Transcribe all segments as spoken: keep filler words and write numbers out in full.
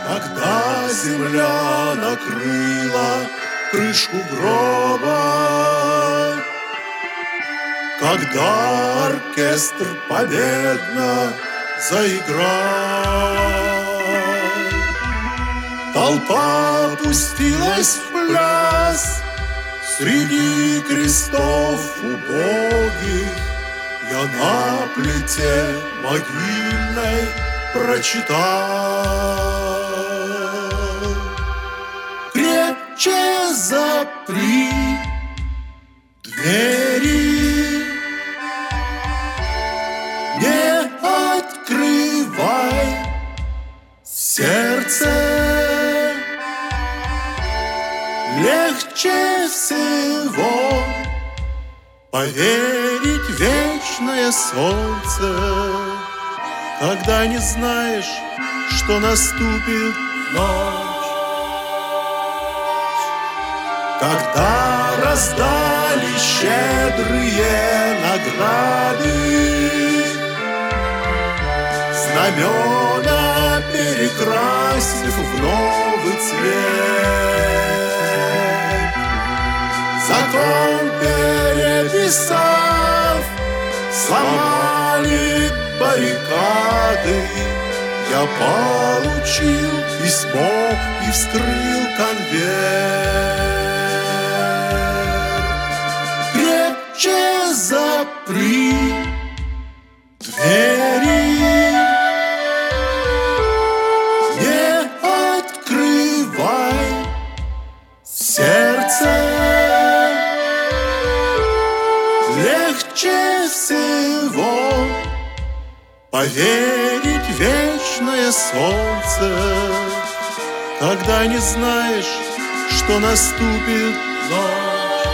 Когда земля накрыла крышку гроба, когда оркестр победно заиграл, толпа пустилась в пляс среди крестов убогих. Я на плите могильной прочитал: крепче запри двери, не открывай сердце. Легче всего поверить в вечное солнце, когда не знаешь, что наступит ночь. Когда раздали щедрые награды, знамена перекрасив в новый цвет, закон переписав, сломали баррикады. Я получил письмо и вскрыл конверт. Крепче запри двери, не открывай сердце. Легче всего поверить в вечное солнце, когда не знаешь, что наступит ночь.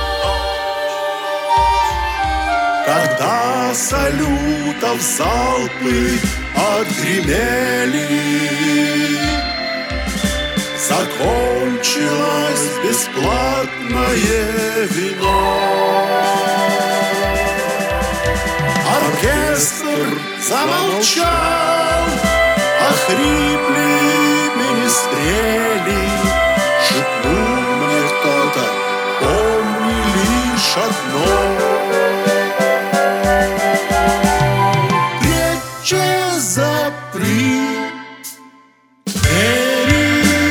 Когда салютов залпы отгремели, закончилось бесплатное вино. Оркестр замолчал, охрипли министрели. Шепнул мне кто-то: помни лишь одно. Крепче запри двери,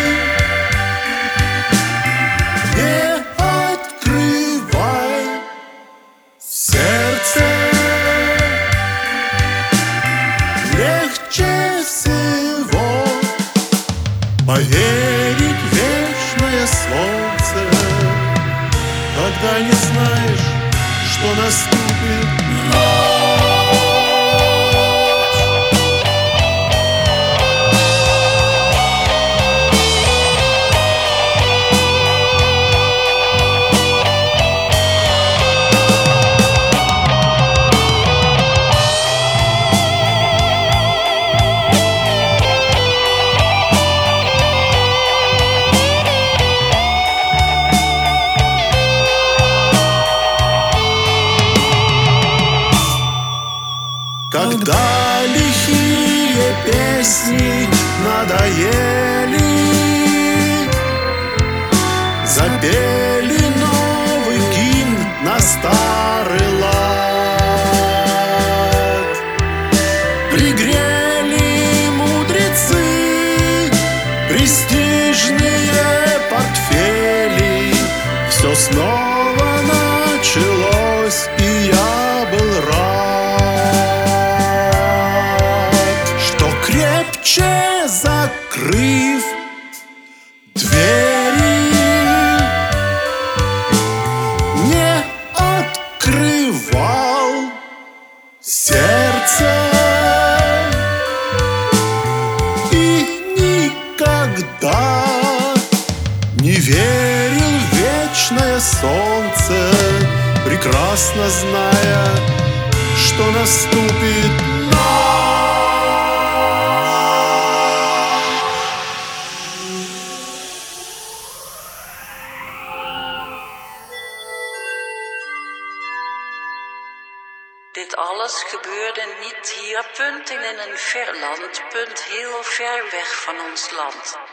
не открывай сердце. Легче всего поверить в вечное солнце, когда не знаешь, что наступит ночь. Когда лихие песни надоели, запели новый гимн на старый лад. Пригрели мудрецы престижные портфели. Все снова началось, и я был рад, крепче закрыв двери, не открывал сердце и никогда не верил в вечное солнце, прекрасно зная, что наступит ночь. Dit alles gebeurde niet hier, punt in een ver land, punt heel ver weg van ons land.